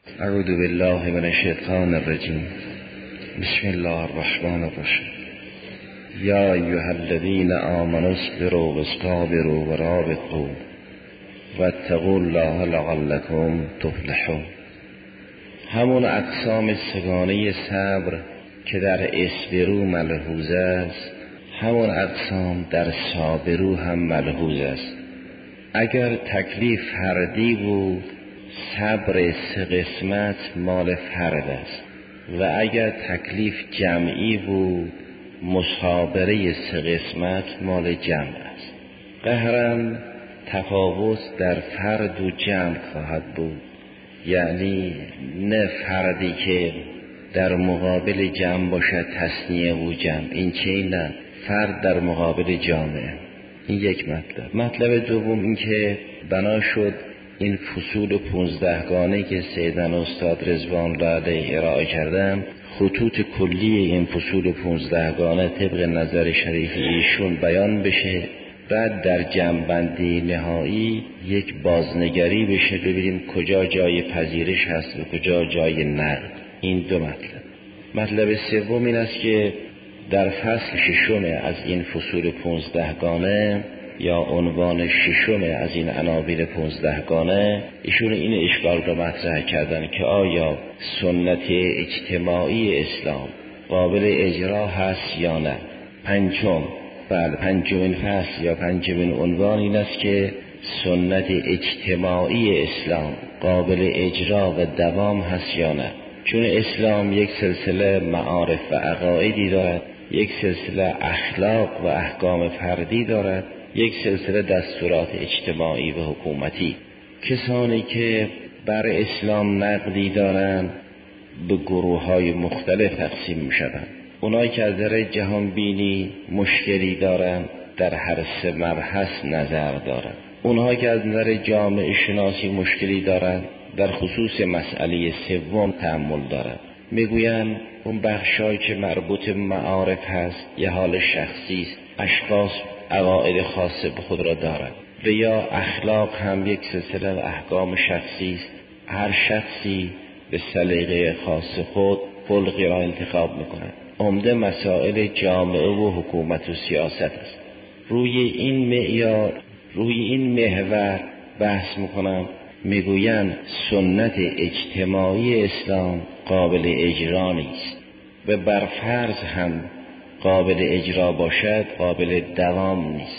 اعوذ بالله من الشیطان الرجیم. بسم الله الرحمن الرحیم. یا ایها الذین آمنوا اصبروا واصطبروا ورابطوا واتقوا الله لعلکم تفلحون. همون اقسام سگانه صبر که در اصبروا ملحوظ است، همون اقسام در صابروا هم ملحوظ است. اگر تکلیف فردی بود، صبر 3 قسمت مال فرد است و اگر تکلیف جمعی بود، مصابره 3 قسمت مال جمع است. قهرن تفاوت در فرد و جمع خواهد بود، یعنی نه فردی که در مقابل جمع باشد تثنیه و جمع، این چه نه، فرد در مقابل جامعه. این یک مطلب دوم این که بنا شد این فصول 15 گانه که سیدنا استاد رضوان الله علیه ارائه کردم، خطوط کلی این فصول 15 گانه طبق نظر شریف ایشون بیان بشه، بعد در جمع‌بندی نهایی یک بازنگری بشه، ببینیم کجا جای پذیرش هست و کجا جای نقد. این دو مطلب سوم این است که در فصل 6 از این فصول 15 گانه یا عنوان 6 از این عناوین 15 گانه ایشون این اشکال رو مطرح کردن که آیا سنت اجتماعی اسلام قابل اجرا هست یا نه. پنجمین فصل یا پنجمین عنوان این است که سنت اجتماعی اسلام قابل اجرا و دوام هست یا نه. چون اسلام یک سلسله معارف و عقایدی دارد، یک سلسله اخلاق و احکام فردی دارد، یک سلسله دستورات اجتماعی و حکومتی. کسانی که بر اسلام نقدی دارند به گروه‌های مختلف تقسیم می‌شوند. اونایی که از نظر جهان بینی مشکلی دارند در هر 3 مبحث نظر دارند. اونها که از نظر جامعه شناسی مشکلی دارند در خصوص مسئله سوم تأمل دارند. میگویند اون بخشایی که مربوط به معارف هست یه حال شخصی است، اشخاص عقاید خاصه به خود را دارند، و یا اخلاق هم یک سلسله احکام شخصی است، هر شخصی به سلیقه خاص خود خلقی را انتخاب میکند. عمده مسائل جامعه و حکومت و سیاست است. روی این معیار، روی این محور بحث میکنم. میگویند سنت اجتماعی اسلام قابل اجرا نیست و بر فرض هم قابل اجرا باشد قابل دوام نیست.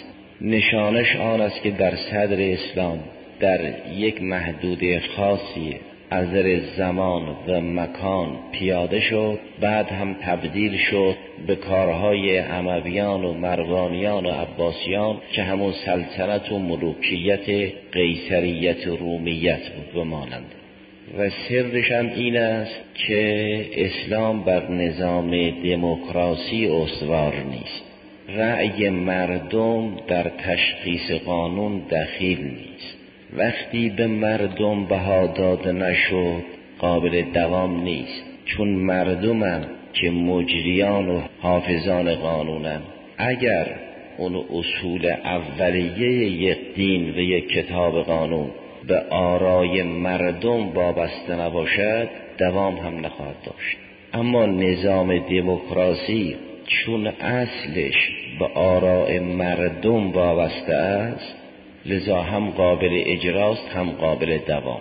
نشانش آن است که در صدر اسلام در یک محدوده خاصی از نظر زمان و مکان پیاده شد، بعد هم تبدیل شد به کارهای امویان و مروانیان و عباسیان که همون سلطنت و ملوکیت قیصریت و رومیت بود و مانند. و سرش هم این است که اسلام بر نظام دموکراسی استوار نیست. رأی مردم در تشخیص قانون دخیل نیست. وقتی به مردم بها داده نشد قابل دوام نیست، چون مردمم که مجریان و حافظان قانونم. اگر اون اصول اولیه یک دین و یک کتاب قانون به آرای مردم وابسته نباشد دوام هم نخواهد داشت. اما نظام دموکراسی چون اصلش به آراء مردم وابسته است، لذا هم قابل اجراست هم قابل دوام.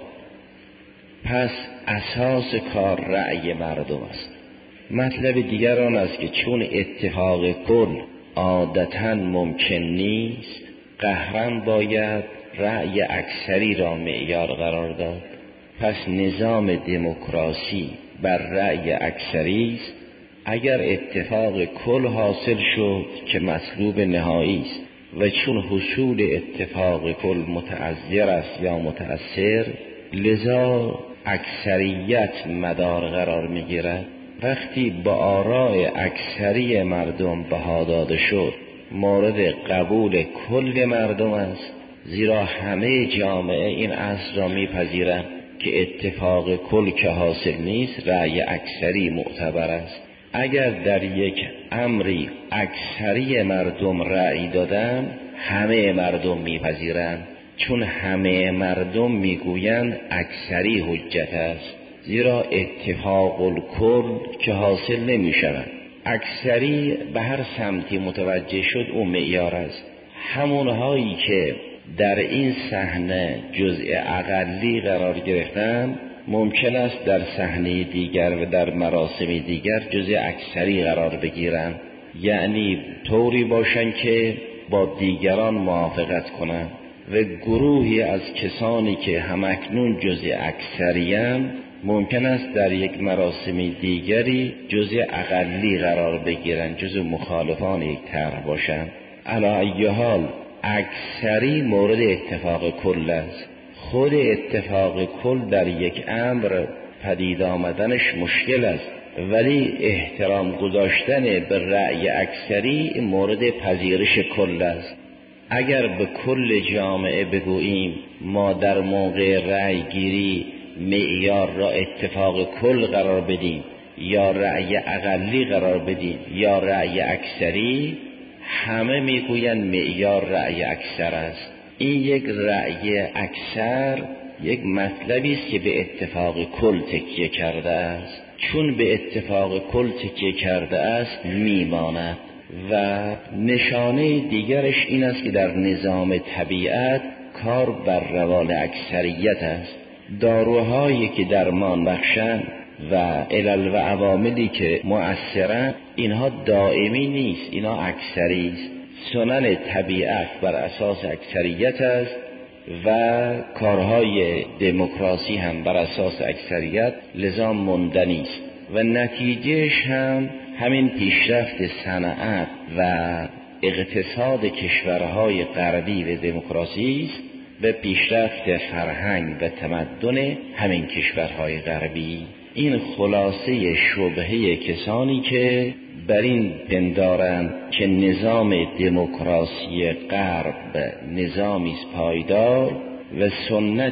پس اساس کار رأی مردم است. مطلب دیگر آن است که چون اتفاق کل عادتاً ممکن نیست، قهرن باید رأی اکثری را معیار قرار داد. پس نظام دموکراسی بر رأی اکثری است. اگر اتفاق کل حاصل شد که مطلوب نهایی است و چون حصول اتفاق کل متعذر است یا متأثر، لذا اکثریت مدار قرار میگیرد. وقتی با آراء اکثری مردم بها داده شد، مورد قبول کل مردم است، زیرا همه جامعه این اصل را میپذیرند که اتفاق کل که حاصل نیست، رأی اکثری معتبر است. اگر در یک امری اکثری مردم رأی دادن، همه مردم میپذیرند، چون همه مردم میگویند اکثری حجت است، زیرا اتفاق الکل که حاصل نمی شود. اکثری به هر سمتی متوجه شد اون معیار است. همونهایی که در این صحنه جزء اقلی قرار گرفتن ممکن است در صحنه دیگر و در مراسم دیگر جزء اکثری قرار بگیرند، یعنی طوری باشن که با دیگران موافقت کنند و گروهی از کسانی که همکنون جزء اکثری‌اند ممکن است در یک مراسم دیگری جزء اقلی قرار بگیرند، جزء مخالفان یک طرح باشند. علی ای حال اکثری مورد اتفاق کل است. خود اتفاق کل در یک امر پدید آمدنش مشکل است، ولی احترام گذاشتن به رأی اکثری مورد پذیرش کل است. اگر به کل جامعه بگوییم ما در موقع رأی گیری معیار را اتفاق کل قرار بدیم یا رأی اقلی قرار بدیم یا رأی اکثری، همه میگویند معیار رأی اکثر است. این یک رأی اکثر یک مطلبی است که به اتفاق کل تکیه کرده است. چون به اتفاق کل تکیه کرده است میماند. و نشانه دیگرش این است که در نظام طبیعت کار بر روال اکثریت است. داروهایی که درمان بخشند و علل و عواملی که مؤثرن اینها دائمی نیست، اینها اکثری است. سنن طبیعت بر اساس اکثریت است و کارهای دموکراسی هم بر اساس اکثریت، لذا موندنی است و نتیجهش هم همین پیشرفت صنعت و اقتصاد کشورهای غربی و دموکراسی است و پیشرفت فرهنگ و تمدن همین کشورهای غربی. این خلاصه شبهه کسانی که بر این پندارند که نظام دموکراسی غرب نظامی است پایدار و سنت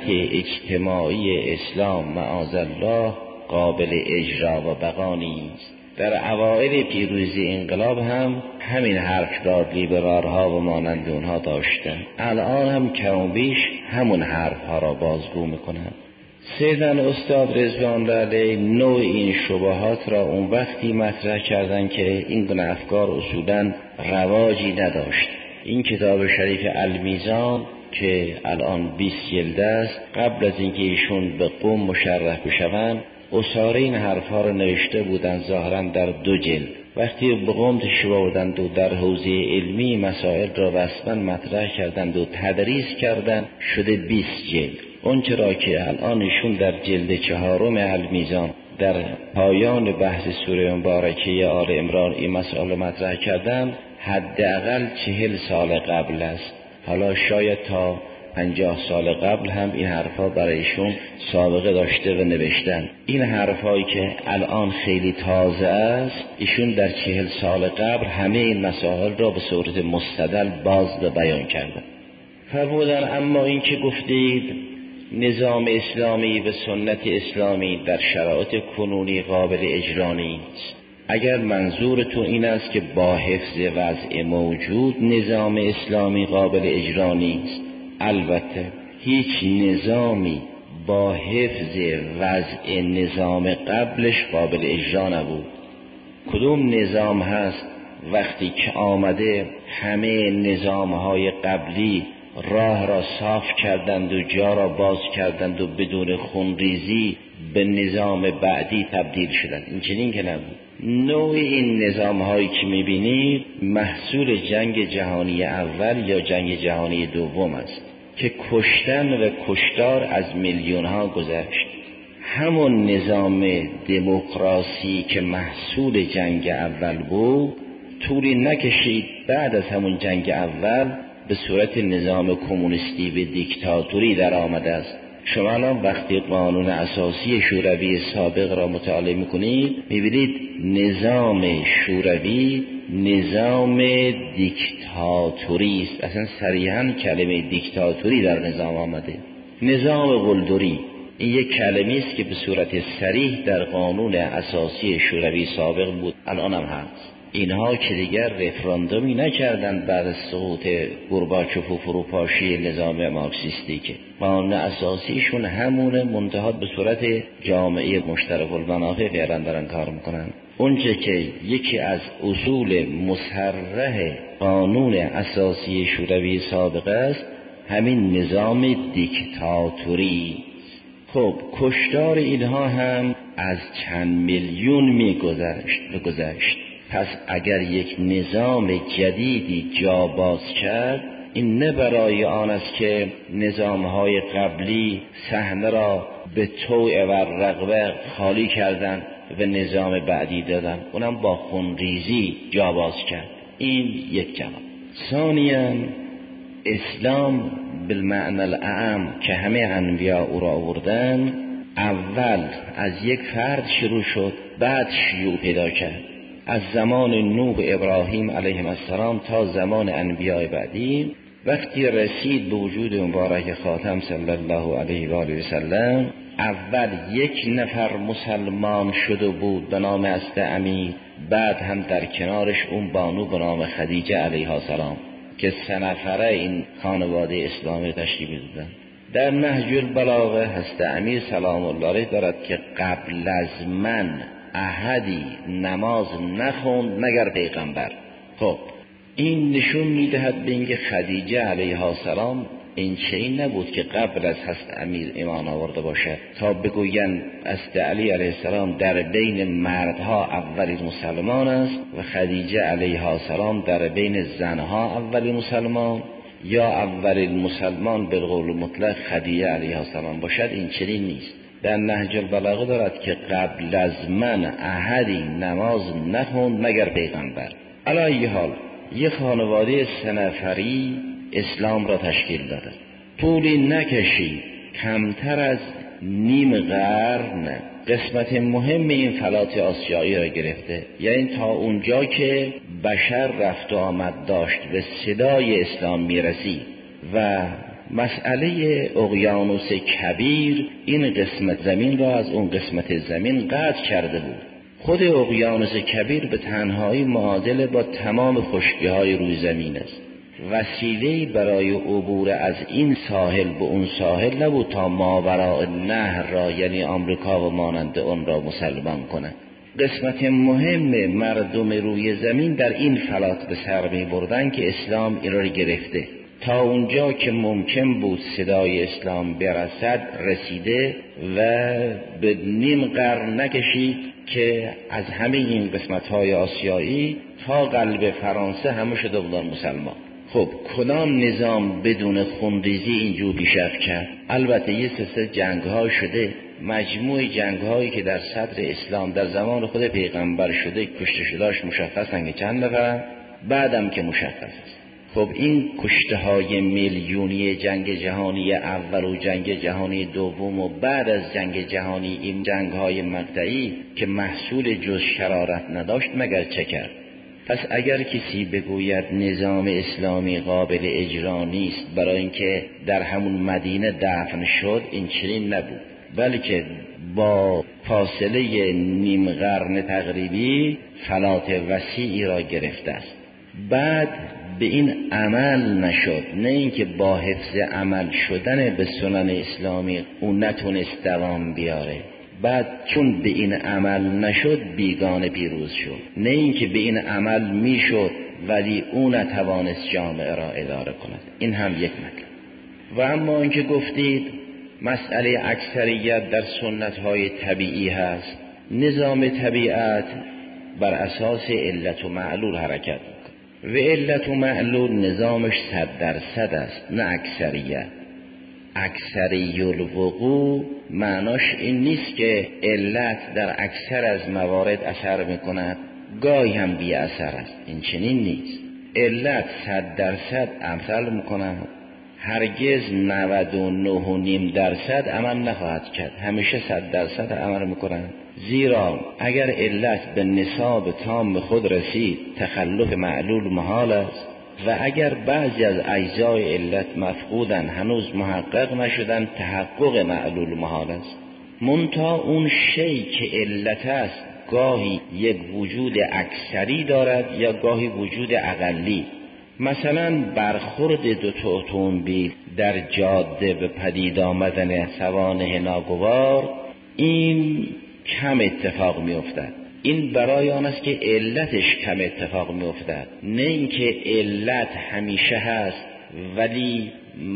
اجتماعی اسلام معاذالله قابل اجرا و بقا نیست. در اوائل پیروزی انقلاب هم همین حرف را لیبرال‌ها و مانند اونها داشتن. الان هم کم و بیش همون حرف‌ها را بازگو میکنند. سیدن استاد رضوان الله علیه نوع این شبهات را اون وقتی مطرح کردند که این گونه افکار اصولاً رواجی نداشت. این کتاب شریف المیزان که الان 20 جلد است، قبل از اینکه ایشون به قم مشرف بشوند اساره این حرفها را نوشته بودند ظاهراً در 2 جلد. وقتی به قم تشریف آوردند و در حوزه علمی مسائل را رسما مطرح کردند و تدریس کردند شده 20 جلد. اون چرا که الان ایشون در جلد 4 المیزان در پایان بحث سوره مبارکه آل عمران این مسئله مطرح کردن حداقل 40 سال قبل است. حالا شاید تا 50 سال قبل هم این حرفا برایشون سابقه داشته و نوشتن. این حرفایی که الان خیلی تازه است ایشون در 40 سال قبل همه این مسائل را به صورت مستدل باز و بیان کردن. فرمودن اما این که گفتید نظام اسلامی و سنت اسلامی در شرایط کنونی قابل اجرا نیست، اگر منظور تو این است که با حفظ وضع موجود نظام اسلامی قابل اجرا نیست، البته هیچ نظامی با حفظ وضع نظام قبلش قابل اجرا نبود. کدوم نظام هست وقتی که آمده همه نظامهای قبلی راه را صاف کردند و جا را باز کردند و بدون خونریزی به نظام بعدی تبدیل شدند؟ این چنین که نبود. نوع این نظام هایی که میبینید محصول جنگ جهانی اول یا جنگ جهانی دوم است که کشتن و کشتار از میلیون ها گذشت. همون نظام دموکراسی که محصول جنگ اول بود طولی نکشید بعد از همون جنگ اول به صورت نظام کمونیستی به دیکتاتوری در آمده است. شما الان وقتی قانون اساسی شوروی سابق را مطالعه میکنید میبینید نظام شوروی نظام دیکتاتوری است. اصلا صریحاً کلمه دیکتاتوری در نظام آمده. نظام قلدری این یک کلمه است که به صورت صریح در قانون اساسی شوروی سابق بود، الان هم هست. اینها که دیگر رفراندومی نکردن بعد از سقوط گورباچوف و فروپاشی نظام مارکسیستی، که قانون اساسیشون همونه، منتها به صورت جامعه مشترک المنافع فعلا دارن کار میکنن. اونچه که یکی از اصول مصرح قانون اساسی شوروی سابق است همین نظام دیکتاتوری. خب کشتار اینها هم از چند میلیون میگذشت. پس اگر یک نظام جدیدی جا باز کرد، این نه برای آن است که نظامهای قبلی صحنه را به طوع و رغبه خالی کردن و نظام بعدی دادن، اونم با خونریزی جا باز کرد. این یک جواب. ثانیاً اسلام بالمعنی الاعم که همه انبیا او را آوردن، اول از یک فرد شروع شد، بعد شیوع پیدا کرد. از زمان نوح ابراهیم علیهم السلام تا زمان انبیاء بعدی، وقتی رسید به وجود مبارک خاتم صلی الله علیه و آله و سلم، اول یک نفر مسلمان شده بود به نام اصطعمی، بعد هم در کنارش اون بانو به نام خدیجه علیها السلام که 3 نفره این خانواده اسلامی تشکیل دادن. در نهج البلاغه اصطعمی سلام الله علیه دارد که قبل از من احدی نماز نخوند مگر پیغمبر. خب این نشون میدهد به اینکه خدیجه علیها السلام این چنین نبود که قبل از حضرت امیر ایمان آورده باشد تا بگویند حضرت علی علیه السلام در بین مردها اولین مسلمان است و خدیجه علیها السلام در بین زنها اولین مسلمان، یا اولین مسلمان به قول مطلق خدیجه علیها السلام باشد. این چنین نیست. در نهج البلاغه دارد که قبل از من احدی نماز نخوند مگر پیغمبر. علی ای حال یک خانواده 3 نفری اسلام را تشکیل داده. طولی نکشید کمتر از نیم قرن قسمت مهم این فلات آسیایی را گرفته، یعنی تا اونجا که بشر رفت و آمد داشت به صدای اسلام میرسید و مسئله اقیانوس کبیر این قسمت زمین را از اون قسمت زمین قطع کرده بود. خود اقیانوس کبیر به تنهایی معادل با تمام خشکی‌های روی زمین است. وسیله‌ای برای عبور از این ساحل به اون ساحل نبود تا ماوراء النهر را، یعنی آمریکا و مانند اون را مسلمان کنند. قسمت مهم مردم روی زمین در این فلات به سر می بردن که اسلام این را گرفته. تا اونجا که ممکن بود صدای اسلام برسد رسیده و به نیم قرن نکشید که از همه این قسمت‌های آسیایی تا قلب فرانسه همه شده بودن مسلمان. خب کدام نظام بدون خونریزی اینجور پیشرفت کرد؟ البته یه سلسله جنگ‌ها شده، مجموع جنگ‌هایی که در صدر اسلام در زمان خود پیغمبر شده، کشته شده‌اش مشخصن که چند نفرن، بعدم که مشخص است. خب این کشته‌های میلیونی جنگ جهانی اول و جنگ جهانی دوم و بعد از جنگ جهانی، این جنگ‌های مقطعی که محصول جز شرارت نداشت مگر چه کرد؟ پس اگر کسی بگوید نظام اسلامی قابل اجرا نیست برای اینکه در همون مدینه دفن شد، این چنین نبود، بلکه با فاصله نیم قرن تقریبی فلات وسیعی را گرفته است. بعد به این عمل نشد، نه اینکه با حفظ عمل شدن به سنن اسلامی اون نتونست دوام بیاره. بعد چون به این عمل نشد بیگانه پیروز شد، نه اینکه به این عمل میشد ولی اون نتوانست جامعه را اداره کند. این هم یک مطلب. و اما اینکه گفتید مسئله اکثریت در سنت‌های طبیعی هست، نظام طبیعت بر اساس علت و معلول حرکت می‌کند و علت و معلول نظامش 100% است، نه اکثریت. اکثری الوقوع معناش این نیست که علت در اکثر از موارد اثر میکند، گاهی هم بی اثر است. این چنین نیست. علت 100% عمل میکند، هرگز 99.5% عمل نخواهد کرد، همیشه 100% عمل میکند. زیرا اگر علت به نصاب تام خود رسید تخلف معلول محال است و اگر بعضی از اجزای علت مفقودن هنوز محقق نشدن تحقق معلول محال است. منتها اون شی که علت است گاهی یک وجود اکثری دارد یا گاهی وجود اقلی. مثلا برخورد دو تا اتومبیل در جاده به پدید آمدن سوانح ناگوار، این کم اتفاق می افتد. این برای آن است که علتش کم اتفاق می افتد، نه اینکه علت همیشه هست ولی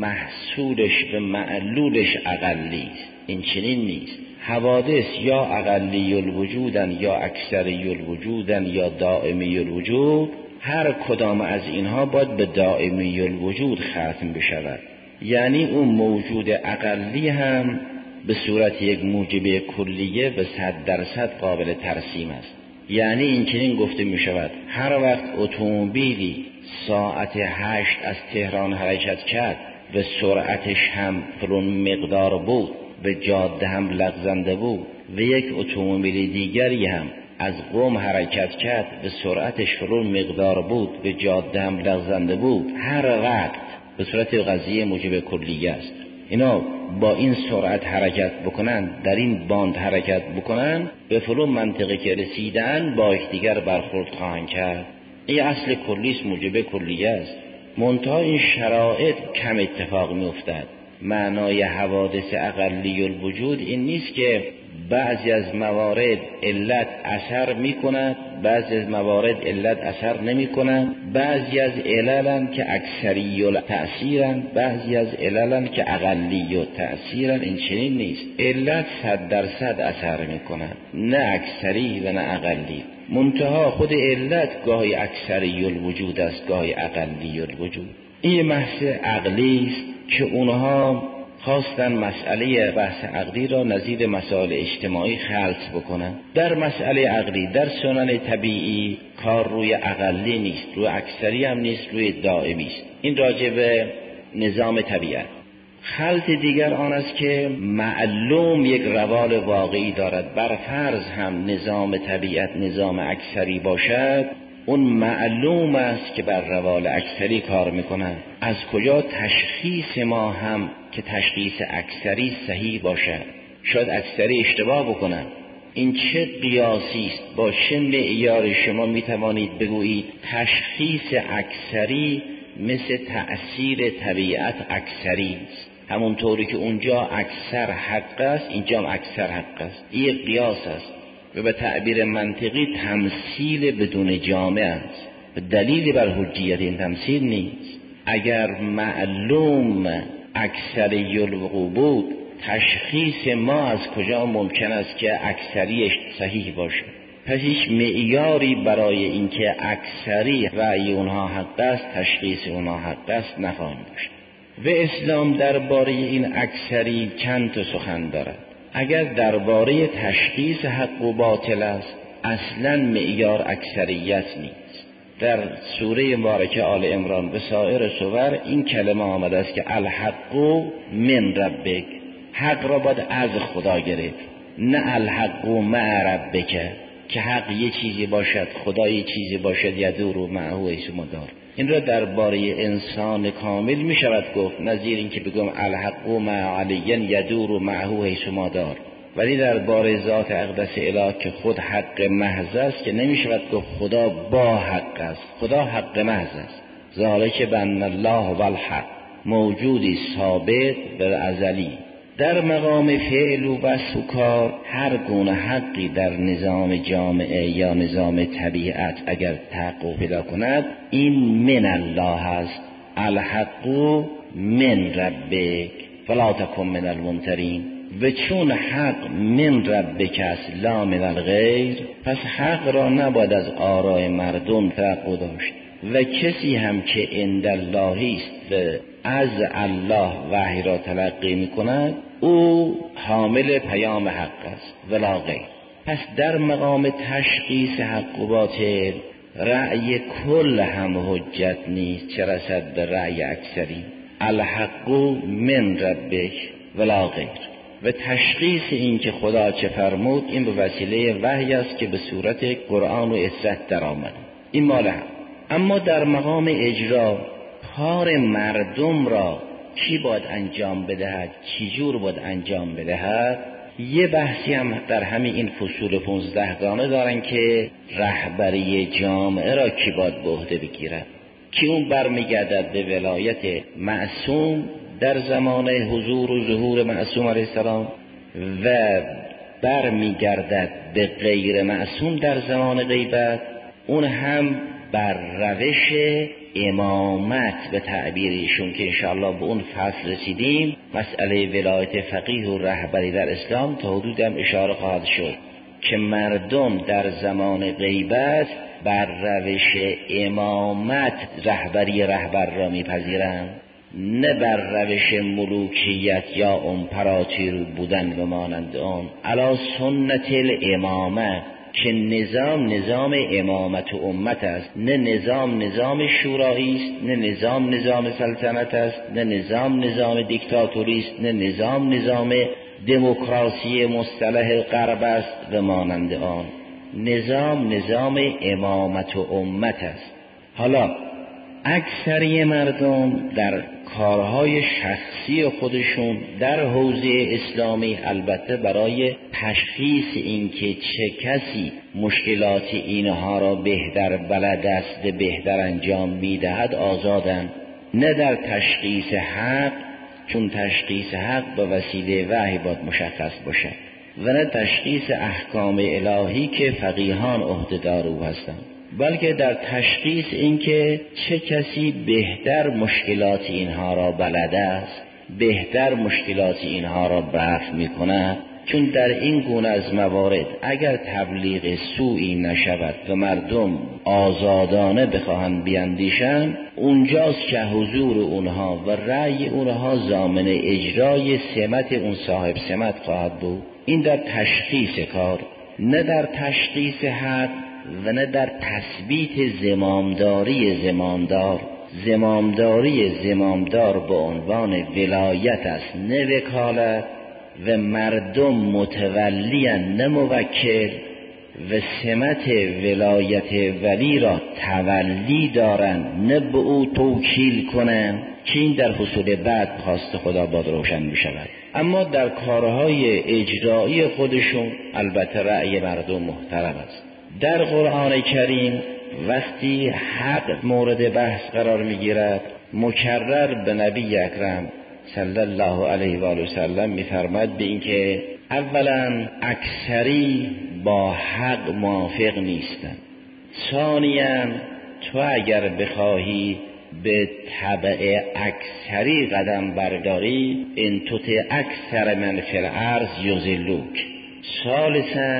محصولش به معلولش اقلی است. این چنین نیست. حوادث یا اقلی الوجودن یا اکثری الوجودن یا دائمی الوجود، هر کدام از اینها باید به دائمی الوجود ختم بشود. یعنی اون موجود اقلی هم به صورت یک موجب کلیه به 100% قابل ترسیم است. یعنی این چنین گفته می شود هر وقت اتومبیلی ساعت 8 از تهران حرکت کرد و سرعتش هم فلان مقدار بود، به جاده هم لغزنده بود، و یک اتومبیل دیگری هم از قم حرکت کرد و سرعتش فلان مقدار بود، به جاده هم لغزنده بود، هر وقت به صورت قضیه موجب کلیه است. اینا با این سرعت حرکت بکنن، در این باند حرکت بکنن، به فلان منطقه که رسیدن با یکدیگر برخورد خواهند کرد. این اصل کلیست، موجب کلیه است. منتها این شرایط کم اتفاق می افتد. معنای حوادث اقلی الوجود این نیست که بعضی از موارد علت اثر می کند، بعضی از موارد علت اثر نمی کند، بعضی از عللن که اکثری تأثیرن، بعضی از عللن که اقلی تأثیرن. این چنین نیست. علت 100% اثر می کند، نه اکثری و نه اقلی. منتها خود علت گاهی اکثری الوجود است، گاهی اقلی الوجود. این محض عقلی است که اونها خواستن مسئله بحث عقلی را نظیر مسائل اجتماعی خلط بکنن. در مسئله عقلی در سنن طبیعی کار روی اقلی نیست، روی اکثری هم نیست، روی دائمی است. این راجع به نظام طبیعت. خلط دیگر آن است که معلوم یک روال واقعی دارد. بر فرض هم نظام طبیعت نظام اکثری باشد، اون معلوم است که بر روال اکثری کار میکنن. از کجا تشخیص ما هم که تشخیص اکثری صحیح باشد؟ شاید اکثری اشتباه بکنن. این چه قیاسی است؟ با چه معیار شما میتوانید بگویید تشخیص اکثری مثل تأثیر طبیعت اکثری است؟ همونطوری که اونجا اکثر حق است، اینجا هم اکثر حق است. این قیاس است و به تعبیر منطقی تمثیل بدون جامعه است. دلیلی بر حجیت این تمثیل نیست. اگر معلوم اکثری الوقوع بود، تشخیص ما از کجا ممکن است که اکثریش صحیح باشه؟ پس هیچ معیاری برای اینکه اکثری رأی اونها حق است، تشخیص اونها حق است نخواهیم داشت. و اسلام درباره این اکثری چند تا سخن دارد. اگر درباره تشخیص حق و باطل است، اصلا معیار اکثریت نیست. در سوره مبارکه آل عمران و سایر سور این کلمه آمده است که الحق من ربک، حق را باید از خدا گرفت، نه الحق مع ربک که حق یه چیزی باشد خدا یه چیزی باشد یدور معه حیث مدار. این را درباره انسان کامل می شود گفت، نظیر این که بگم الحق مع علی یدور معه حیث مدار. ولی درباره ذات اقدس اله که خود حق محض است که نمی شود گفت خدا با حق است. خدا حق محض است. ذالک بان الله و الحق، موجودی ثابت و ازلی. در مقام فعل و وصف و کار هر گونه حقی در نظام جامعه یا نظام طبیعت اگر تحقق پیدا کند، این من الله است. الحق من ربک فلا تکن من الممترین. و چون حق من ربک است لا من الغیر، پس حق را نباید از آراء مردم توقع داشت. و کسی هم که عند الله است و از الله وحی را تلقی می کند، او حامل پیام حق است ولا غیر. پس در مقام تشخیص حق و باطل رأی کل هم حجت نیست، چه رسد به رأی اکثری. الحق من ربک ولا غیر. و تشخیص این که خدا چه فرمود این به وسیله وحی است که به صورت قرآن و اصرت در آمد. این مال هم. اما در مقام اجرا کار مردم را چی باید انجام بدهد، چی جور باید انجام بدهد، یه بحثی هم در همین این فصول 15 گانه دارن که رهبری جامعه را کی باید به عهده بگیرد، که اون برمیگردد به ولایت معصوم در زمان حضور و ظهور معصوم علیه السلام و برمیگردد به غیر معصوم در زمان غیبت. اون هم بر روش امامت به تعبیر ایشون که انشاءالله به اون فصل رسیدیم، مسئله ولایت فقیه و رهبری در اسلام تا حدود هم اشاره خواهد شد که مردم در زمان غیبت بر روش امامت رهبر را میپذیرند، نه بر روش ملوکیت یا امپراتور بودن و مانند آن. علی سنت الامامه که نظام امامت و امت است، نه نظام شورایی است، نه نظام سلطنت است، نه نظام دیکتاتوری است، نه نظام دموکراسی مصطلح غرب است و مانند آن. نظام امامت و امت است. حالا اکثری مردم در کارهای شخصی خودشون در حوزه اسلامی، البته برای تشخیص اینکه چه کسی مشکلات اینها را بهتر بلد است و بهتر انجام میدهد آزادند، نه در تشخیص حق، چون تشخیص حق به وسیله وحی باید مشخص باشد، و نه تشخیص احکام الهی که فقیهان عهده‌دار او هستند، بلکه در تشخیص اینکه چه کسی بهتر مشکلات اینها را بلد است، بهتر مشکلات اینها را رفع می‌کند. چون در این گونه از موارد اگر تبلیغ سوئی نشود و مردم آزادانه بخواهند بیاندیشند، اونجاست که حضور اونها و رأی اونها ضامن اجرای سمت اون صاحب سمت خواهد بود. این در تشخیص کار، نه در تشخیص حق و نه در تثبیت زمامداری زمامدار. زمامدار به عنوان ولایت است، نه وکالت، و مردم متولیان نه موکل، و سمت ولایت ولی را تولی دارند نه به او توکیل کنند، که این در فصول بعد خواست خدا باد روشن می شود. اما در کارهای اجرایی خودشون البته رأی مردم محترم است. در قرآن کریم وقتی حق مورد بحث قرار می گیرد، مکرر به نبی اکرم صلی الله علیه و آله و سلم می‌فرماید به اینکه اولا اکثری با حق موافق نیستند، ثانیاً تو اگر بخواهی به تبع اکثری قدم برداری، ان تطع اکثر من فی الارض یضلوک. ثالثاً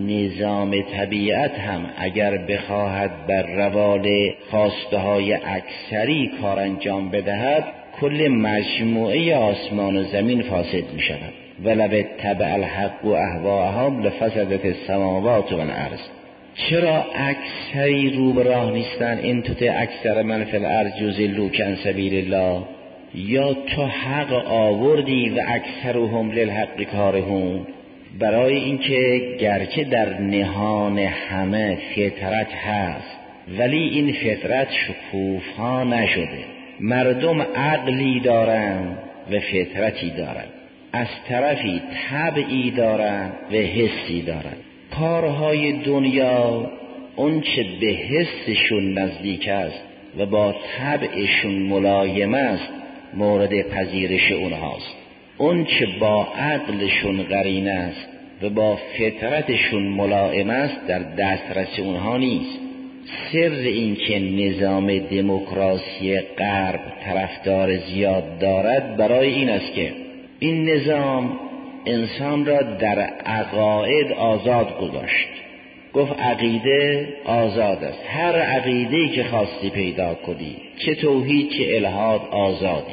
نظام طبیعت هم اگر بخواهد بر روال خواسته های اکثری کار انجام بدهد، کل مجموعه آسمان و زمین فاسد می شود. ولو اتبع الحق و اهواءهم لفسدت السماوات و الارض. چرا اکثری رو به راه نیستن؟ این تطع اکثر من فی الارض یضلوک عن سبیل الله. یا تو حق آوردی و اکثرهم للحق کارهون، برای اینکه گرچه در نهان همه فطرت هست ولی این فطرت شکوفا نشده، مردم عقلی دارند و فطرتی دارند، از طرفی طبعی دارند و حسی دارند. کارهای دنیا اون چه به حسشون نزدیک است و با طبعشون ملایم است مورد پذیرش اونهاست، اون چه با عقلشون قرین است و با فطرتشون ملائم است در دسترس اونها نیست. سر این که نظام دموکراسی غرب طرفدار زیاد دارد برای این است که این نظام انسان را در عقاید آزاد گذاشت. گفت عقیده آزاد است، هر عقیده‌ای که خواستی پیدا کنی، چه توحید چه الحاد آزادی.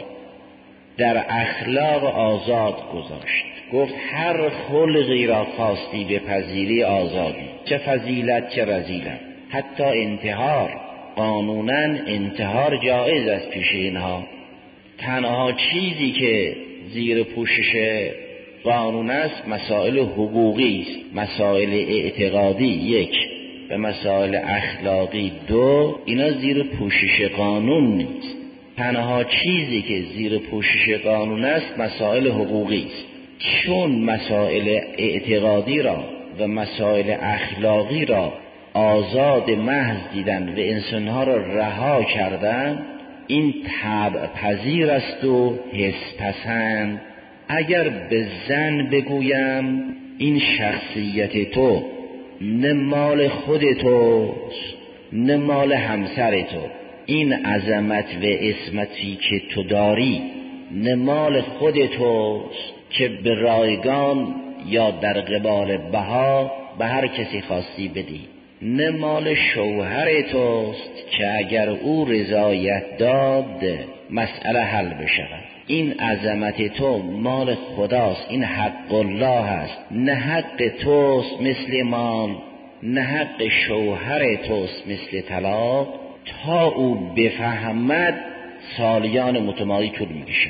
در اخلاق آزاد گذاشت، گفت هر خلقی را خواستی بپذیری آزادی، چه فضیلت چه رذیلت. حتی انتحار، قانونا انتحار جایز است پیش اینها. تنها چیزی که زیر پوشش قانون است مسائل حقوقی است، مسائل اعتقادی یک و مسائل اخلاقی دو، اینا زیر پوشش قانون نیست. تنها چیزی که زیر پوشش قانون است مسائل حقوقی است. چون مسائل اعتقادی را و مسائل اخلاقی را آزاد محض دیدن و انسانها را رها کردن، این طبع پذیر است و حس پسند. اگر به زن بگویم این شخصیت تو نه مال خود توست نه مال همسر تو، این عظمت و عصمتی که تو داری نه مال خود توست که به رایگان یا در قبال بها به هر کسی خواستی بدی، نه مال شوهر توست که اگر او رضایت داد مسئله حل بشود. این عظمت تو مال خداست، این حق الله است، نه حق توست مثل مال، نه حق شوهر توست مثل طلاق. تا او بفهمد سالیان متمادی طول میکشد.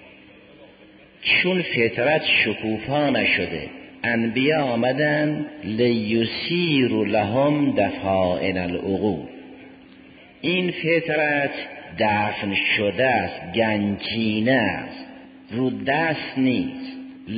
چون فطرت شکوفا نشده، انبیا آمدن لیسیر لهم دفائن العقول. این فطرت دفن شده است، گنجینه است، رو دست نیست.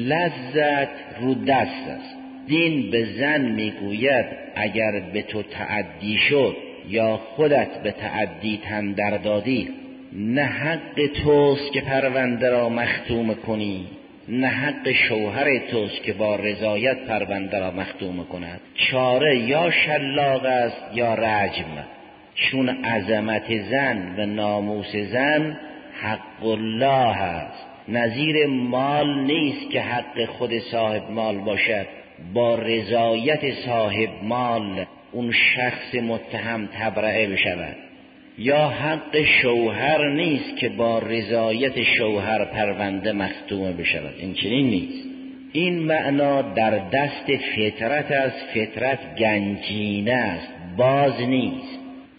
لذت رو دست است. دین به زن میگوید اگر به تو تعدی شد یا خودت به تعدی تن در دادی، نه حق توست که پرونده را مختوم کنی، نه حق شوهر توست که با رضایت پرونده را مختوم کند. چاره یا شلاق است یا رجم. چون عظمت زن و ناموس زن حق الله است، نظیر مال نیست که حق خود صاحب مال باشد با رضایت صاحب مال اون شخص متهم تبرئه بشود، یا حق شوهر نیست که با رضایت شوهر پرونده مختوم بشود. این چنین نیست. این معنا در دست فطرت است. فطرت گنجینه است، باز نیست.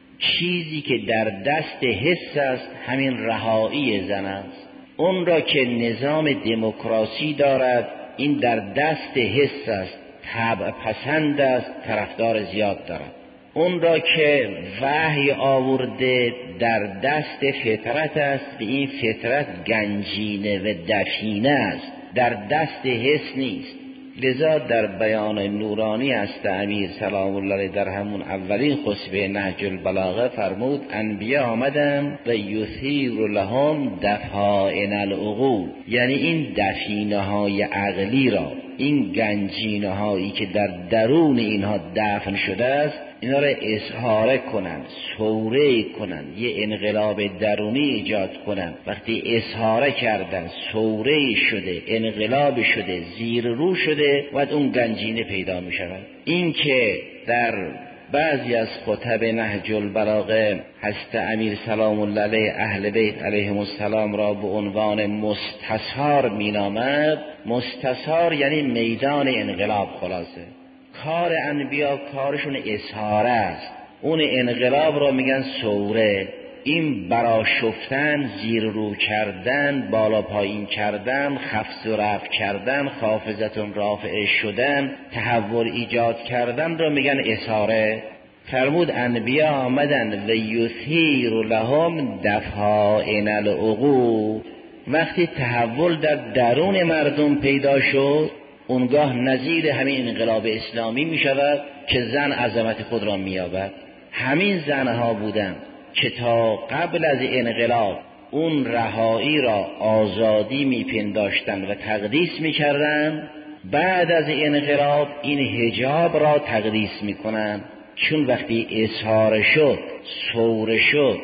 چیزی که در دست حس است همین رهایی زن است. اون را که نظام دموکراسی دارد این در دست حس است، طبع پسند است، طرفدار زیاد دارد. اون را که وحی آورده در دست فطرت است و این فطرت گنجینه و دفینه است، در دست حس نیست. لذا در بیان نورانی است امیر سلام الله علیه در همون اولین خطبه نهج البلاغه فرمود انبیا آمدن و یثیر لهم دفائن العقول، یعنی این دفینه های عقلی را، این گنجینه هایی که در درون اینها دفن شده است، اینا را اظهار کنند، سوره کنند، یه انقلاب درونی ایجاد کنند. وقتی اظهار کردن، سوره شده، انقلاب شده، زیر رو شده، بعد اون گنجینه پیدا می شود. این که در بعضی از خطب نهج البلاغه حضرت امیر سلام الله علیه اهل بیت علیهم السلام را به عنوان مستثار می نامد. مستثار یعنی میدان انقلاب. خلاصه کار انبیا کارشون اظهار است، اون انقلاب را میگن سوره. این براشفتن، زیر رو کردن، بالا پایین کردن، خفض و رفع کردن، خافضتون رافعه شدن، تحول ایجاد کردن را میگن اظهاره. فرمود انبیا آمدن و یثیر لهم دفائن العقول. وقتی تحول در درون مردم پیدا شد، اونگاه نظیر همین انقلاب اسلامی می شود که زن عظمت خود را می یابد. همین زنها بودند که تا قبل از انقلاب اون رهایی را آزادی می پنداشتن و تقدیس می کردن. بعد از انقلاب این حجاب را تقدیس می کنن، چون وقتی اظهار شد، سوره شد،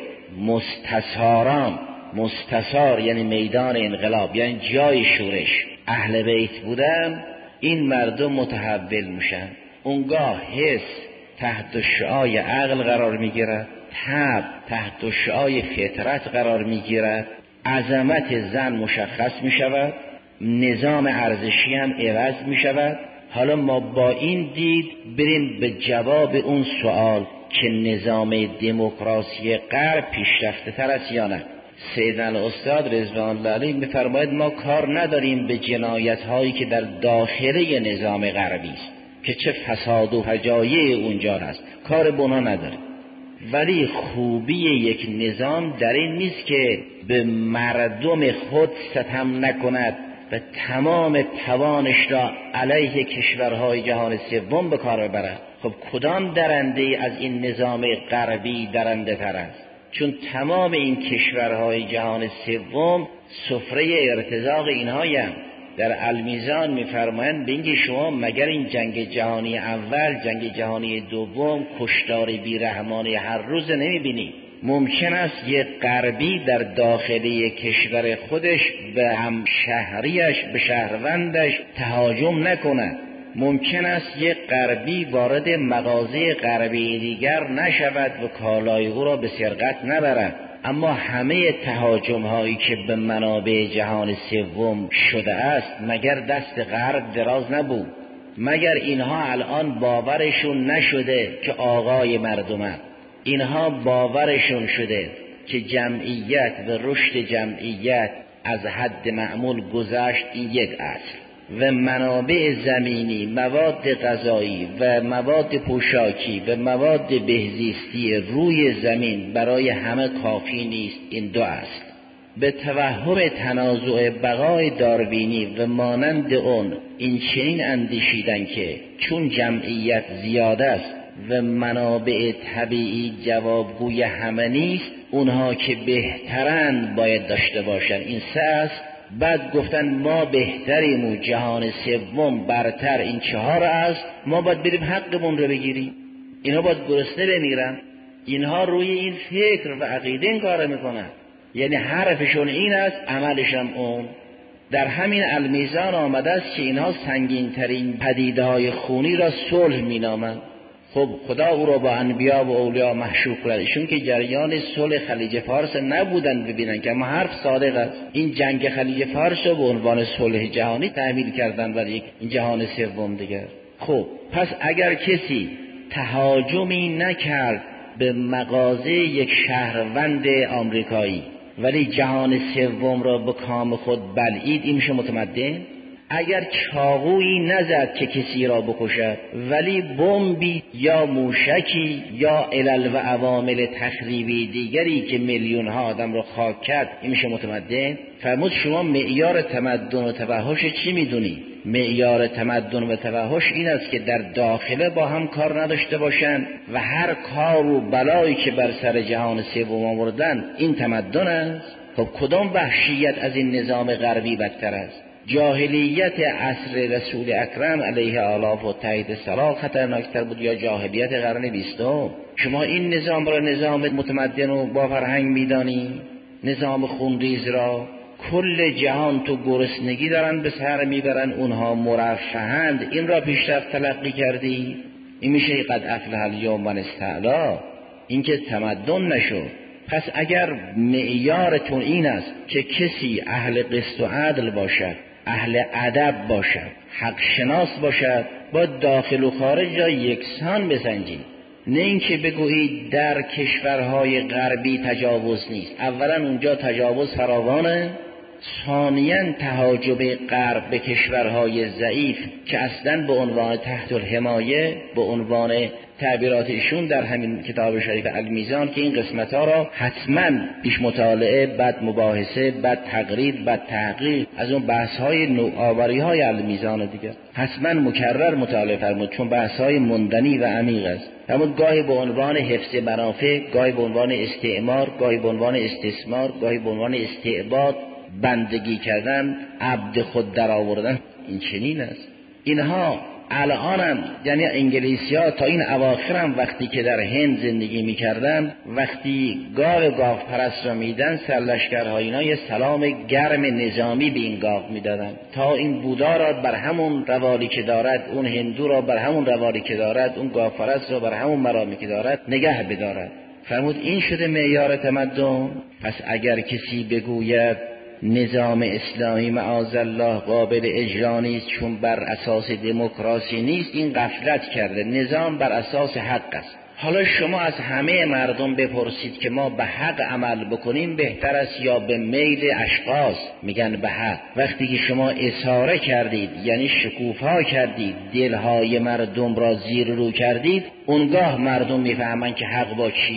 مستثار یعنی میدان انقلاب، یعنی جای شورش اهل بیت بودن، این مردم متحول میشن. اونگاه حس تحت شعاع عقل قرار میگیرد، طبع تحت شعاع فطرت قرار میگیرد، عظمت زن مشخص میشود، نظام ارزشی هم عوض میشود. حالا ما با این دید بریم به جواب اون سوال که نظام دموکراسی غرب پیشرفته تر است یا نه. سیدنا الاستاد رضوان الله علیه می‌فرماید ما کار نداریم به جنایت هایی که در داخله نظام غربی است که چه فساد و فجایع اونجا هست، کار به اونا نداریم. ولی خوبی یک نظام در این نیست که به مردم خود ستم نکند و تمام توانش را علیه کشورهای جهان سوم به کار ببرد. خب کدام درنده از این نظام غربی درنده تر است؟ چون تمام این کشورهای جهان سوم سفره ارتزاق اینهایند. در المیزان میفرمایند بینگی شما مگر این جنگ جهانی اول، جنگ جهانی دوم، کشتار بیرحمانه هر روز نمیبینی؟ ممکن است یک غربی در داخلی کشور خودش به هم شهریش، به شهروندش تهاجم نکند. ممکن است یک غربی وارد مغازه غربی دیگر نشود و کالای او را به سرقت نبرد. اما همه تهاجم هایی که به منابع جهان سوم شده است مگر دست غرب دراز نبود؟ مگر اینها الان باورشون نشده که آقای مردمند؟ اینها باورشون شده که جمعیت و رشد جمعیت از حد معمول گذشت. این یک اصل. و منابع زمینی، مواد غذایی و مواد پوشاکی و مواد بهزیستی روی زمین برای همه کافی نیست. این دو اصل. به توهم تنازع بقای داروینی و مانند اون این چنین اندیشیدن که چون جمعیت زیاد است و منابع طبیعی جوابگوی همه نیست، اونها که بهترند باید داشته باشن. این سه است. بعد گفتن ما بهتریم و جهان سوم برتر. این چهار است. ما باید بریم حقمون رو بگیریم. اینها باید گرسنه بمیرن. اینها روی این فکر و عقیده این کار میکنن. یعنی حرفشون این است، عملشم اون. در همین المیزان آمده است که اینها سنگین ترین پدیده‌های خونی را صلح مینامند. خب خدا او را با انبیا و اولیا محشور کرد. ایشون که جریان صلح خلیج فارس نبودن ببینن که اما حرف صادق است. این جنگ خلیج فارس رو به عنوان صلح جهانی تعبیر کردن برای یک جهان سوم دیگر. خب پس اگر کسی تهاجمی نکرد به مغازه یک شهروند آمریکایی ولی جهان سوم را به کام خود بلعید، این میشه متمدن؟ اگر چاقویی نزد که کسی را بکشد ولی بمبی یا موشکی یا علل و عوامل تخریبی دیگری که میلیون ها آدم را خاک کرد، این میشه متمدن؟ فرمود شما معیار تمدن و توحش چی میدونی؟ معیار تمدن و توحش این است که در داخله با هم کار نداشته باشند و هر کار و بلایی که بر سر جهان سوم آوردن این تمدن است. خب کدام وحشیت از این نظام غربی بدتر است؟ جاهلیت عصر رسول اکرم علیه آلاف و تایید سلام خطرناکتر بود یا جاهلیت قرن 20؟ شما این نظام را نظام متمدن و با فرهنگ میدانی؟ نظام خونریز را کل جهان تو گرسنگی دارن به سر میبرن، اونها مرفهند، این را پیشرفت تلقی کردی؟ این میشه قد افلح الیوم من استعلا؟ این که تمدن نشد. پس اگر معیارتون این است که کسی اهل قسط و عدل باشد، اهل ادب باشد، حق شناس باشد، با داخل و خارج را یکسان بسنجید. نه اینکه بگویید در کشورهای غربی تجاوز نیست. اولا اونجا تجاوز فراوانه، ثانیاً تهاجم غرب به کشورهای ضعیف که اصلاً به عنوان تحت الحمایه، به عنوان تعبیرات ایشون در همین کتاب شریف المیزان که این قسمت ها را حتماً پیش مطالعه، بعد مباحثه، بعد تقریر، بعد تحقیق از اون بحث های نوآوری های المیزان دیگر حتماً مکرر مطالعه فرمود، چون بحث های مندنی و عمیق است. فرمود گاهی به عنوان حفظ منافع، گاهی به عنوان استعمار، گاهی به عنوان استثمار، گاهی به عنوان استعباد، بندگی کردن، عبد خود در آوردن، این چنین است. اینها الانم یعنی انگلیسی‌ها تا این اواخرم وقتی که در هند زندگی می‌کردن، وقتی گاو پرست را میدن، سرلشکرهای اینا یه سلام گرم نظامی به این گاو میدادن تا این بودا را بر همون روالی که دارد، اون هندو را بر همون روالی که دارد، اون گاو پرست را بر همون مرامی که دارد نگه بدارد. فرمود این شده معیار تمدن. پس اگر کسی بگوید نظام اسلامی معاذالله قابل اجرا نیست چون بر اساس دموکراسی نیست، این غفلت کرده. نظام بر اساس حق است. حالا شما از همه مردم بپرسید که ما به حق عمل بکنیم بهتر است یا به میل اشخاص؟ میگن به حق. وقتی که شما اصاره کردید، یعنی شکوفا کردید، دلهای مردم را زیر رو کردید، اونگاه مردم میفهمن که حق با چیه.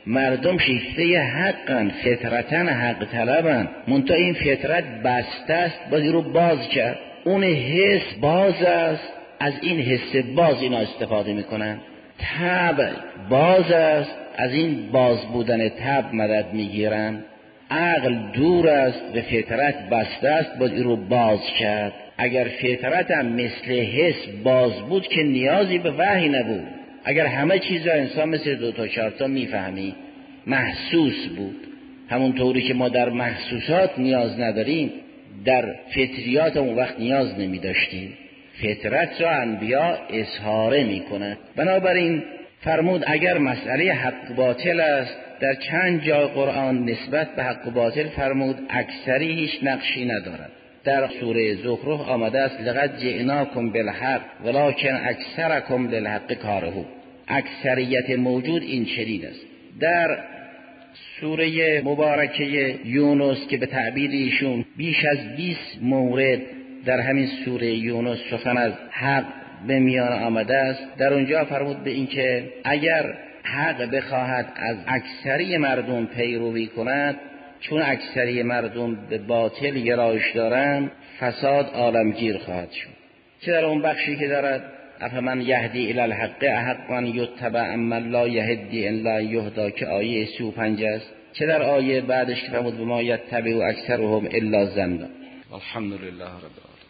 مردم شیفته حقن، فطرتاً حق طلبن، منتها این فطرت بسته است، باید رو باز کرد. اون حس باز است، از این حس باز اینا استفاده میکنن. طبع باز است، از این باز بودن طبع مدد میگیرن. عقل دور است، به فطرت بسته است، باید این رو باز کرد. اگر فطرت هم مثل حس باز بود که نیازی به وحی نبود. اگر همه چیزا انسان مثل 2 تا 4 تا میفهمی، محسوس بود، همون طوری که ما در محسوسات نیاز نداریم، در فطریات اون وقت نیاز نمی داشتیم. فطرت را انبیا اظهاره می کنند. بنابراین فرمود اگر مسئله حق و باطل است، در چند جای قرآن نسبت به حق و باطل فرمود اکثری هیچ نقشی ندارد. در سوره زخرف آمده است لقد جئناکم بالحق ولکن اکثرکم للحق کارهون. اکثریت موجود این چنین است. در سوره مبارکه یونس که به تعبیر ایشون بیش از 20 مورد در همین سوره یونس سخن از حق به میان آمده است، در اونجا فرمود به این که اگر حق بخواهد از اکثری مردم پیروی کند، چون اکثری مردم به باطل گرایش دارند، فساد عالمگیر خواهد شد. چه در اون بخشی که دارد افمن یهدی الی الحق احق ان یتبع اما لا یهدی الا یهدا که آیه 35 است، چه در آیه بعدش که فرمود بما یتبع اکثرهم الا ظنا. الحمدلله رب العالمین.